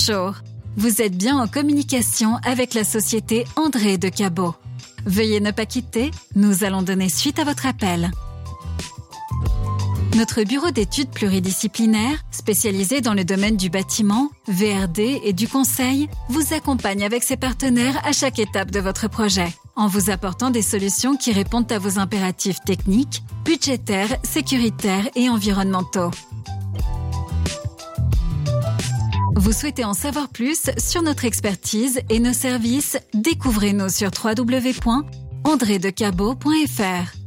Bonjour, vous êtes bien en communication avec la société André de Cabot. Veuillez ne pas quitter, nous allons donner suite à votre appel. Notre bureau d'études pluridisciplinaires, spécialisé dans le domaine du bâtiment, VRD et du conseil, vous accompagne avec ses partenaires à chaque étape de votre projet, en vous apportant des solutions qui répondent à vos impératifs techniques, budgétaires, sécuritaires et environnementaux. Vous souhaitez en savoir plus sur notre expertise et nos services? Découvrez-nous sur www.andredecabot.fr.